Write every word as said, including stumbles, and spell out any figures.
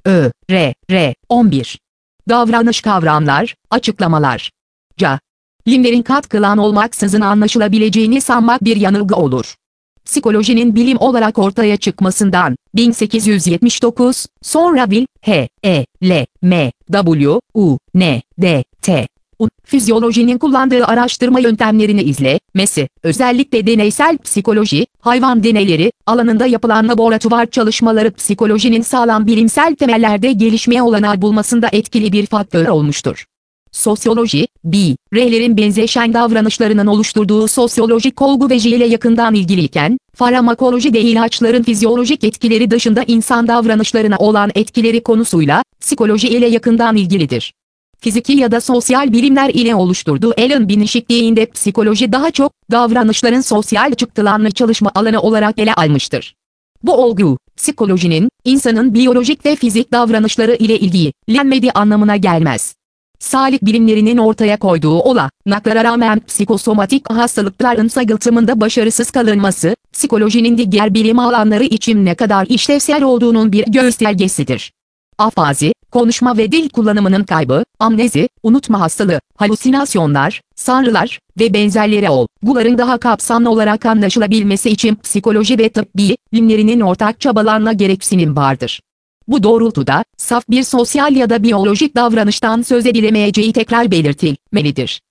Ö, R, R, on bir. Davranış kavramlar, açıklamalar. C. Bilimlerin katkılan olmaksızın anlaşılabileceğini sanmak bir yanılgı olur. Psikolojinin bilim olarak ortaya çıkmasından, bin sekiz yüz yetmiş dokuz, sonra Will, H, E, L, M, W, U, N, D, T, U, fizyolojinin kullandığı araştırma yöntemlerini izlemesi, özellikle deneysel psikoloji, hayvan deneyleri, alanında yapılan laboratuvar çalışmaları psikolojinin sağlam bilimsel temellerde gelişmeye olanağı bulmasında etkili bir faktör olmuştur. Sosyoloji, bireylerin benzeşen davranışlarının oluşturduğu sosyolojik olgu ve ile yakından ilgiliyken, farmakoloji de ilaçların fizyolojik etkileri dışında insan davranışlarına olan etkileri konusuyla, psikoloji ile yakından ilgilidir. Fiziki ya da sosyal bilimler ile oluşturduğu Alan bilinişikliğinde psikoloji daha çok, davranışların sosyal çıktılarını çalışma alanı olarak ele almıştır. Bu olgu, psikolojinin, insanın biyolojik ve fizik davranışları ile ilgilenmediği anlamına gelmez. Sağlık bilimlerinin ortaya koyduğu olanaklara rağmen psikosomatik hastalıkların sayıltımında başarısız kalınması, psikolojinin diğer bilim alanları için ne kadar işlevsel olduğunun bir göstergesidir. Afazi, konuşma ve dil kullanımının kaybı, amnezi, unutma hastalığı, halüsinasyonlar, sanrılar ve benzerleri olguların daha kapsamlı olarak anlaşılabilmesi için psikoloji ve tıp bilimlerinin ortak çabalarına gereksinim vardır. Bu doğrultuda, saf bir sosyal ya da biyolojik davranıştan söz edilemeyeceği tekrar belirtilmelidir.